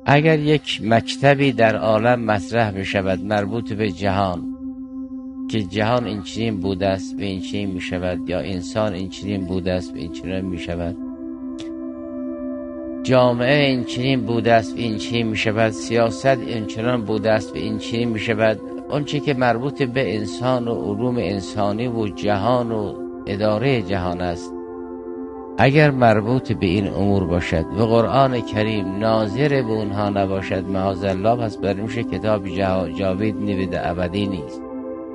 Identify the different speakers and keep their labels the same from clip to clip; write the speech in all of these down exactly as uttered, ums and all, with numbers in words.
Speaker 1: اگر یک مکتبی در عالم مطرح می شود مربوط به جهان که جهان این چنین بوده است و این چنین می شود، یا انسان این چنین بوده است و این چنین می شود، جامعه این چنین بوده است و این چنین می شود، سیاست این چنین بوده است و این چنین می شود، اون چی که مربوط به انسان و علوم انسانی و جهان و اداره جهان است، اگر مربوط به این امور باشد و قرآن کریم ناظر به اونها نباشد معاذالله، پس بر میشه کتاب جاوید نوید ابدی نیست.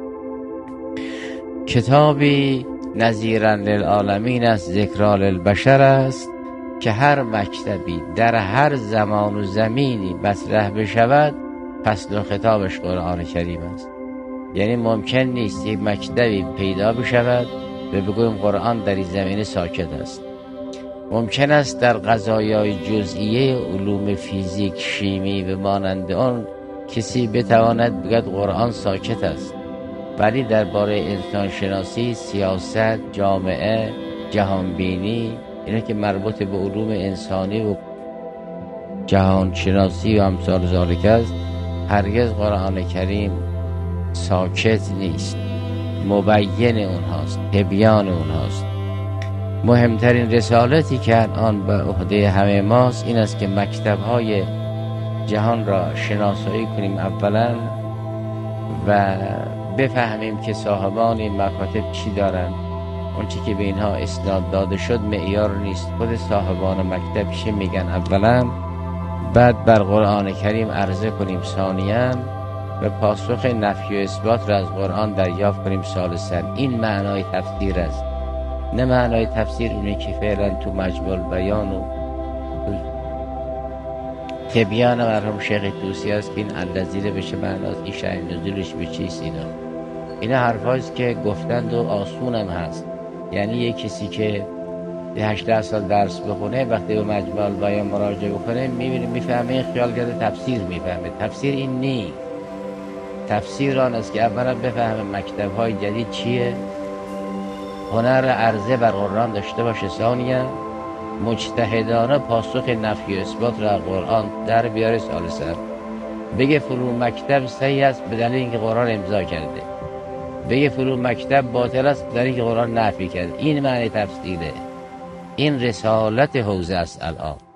Speaker 1: کتابی نذیرا للعالمین است، ذکرا للبشر است که هر مکتبی در هر زمان و زمینی مطرح بشود فصل و خطابش قرآن کریم است. یعنی ممکن نیست یک مکتبی پیدا بشود و بگویم قرآن در این زمینه ساکت است. ممکن است در قضایای جزئیه علوم فیزیک، شیمی و مانند آن کسی بتواند بگوید قرآن ساکت است، ولی درباره انسان شناسی، سیاست، جامعه، جهانبینی، اینا که مربوط به علوم انسانی و جهان شناسی و امثال ذالک است، هرگز قرآن کریم ساکت نیست، مبین اونهاست، تبیان اونهاست. مهمترین رسالتی که آن به عهده همه ماست این است که مکتب‌های جهان را شناسایی کنیم اولا و بفهمیم که صاحبان این مکاتب چی دارن. اون چی که به اینها اسناد داده شد معیار نیست، خود صاحبان مکتب چی میگن اولا، بعد بر قرآن کریم عرضه کنیم ثانیاً و پاسخ نفی و اثبات را از قرآن دریافت کنیم ثالثاً. این معنای تفسیر است، نه معنای تفسیر اونه که فعلا تو مجموع البیان و تبیان مرحوم شیخ طوسی است که این الذی بشه معناست، این شأن نزولش به چیست. اینا اینا حرفایست که گفتند و آسون هم هست. یعنی یک کسی که هجده سال درس بخونه وقتی به مجموع البیان مراجعه بکنه میبینه میفهمه، این خیال کرده تفسیر میفهمه. تفسیر این نیست. تفسیر آن است که اولا بفهمه مکتب‌های جدید چیه، هنر عرضه بر قرآن داشته باشه، ثانیاً مجتهدانه پاسخ نفی و اثبات را قرآن در بیاره، ثالثاً بگه فلان مکتب صحیح است به دلیل اینکه قرآن امضا کرده، بگه فلان مکتب باطل است به دلیل اینکه قرآن نفی کرده. این معنی تفسیره، این رسالت حوزه است الان.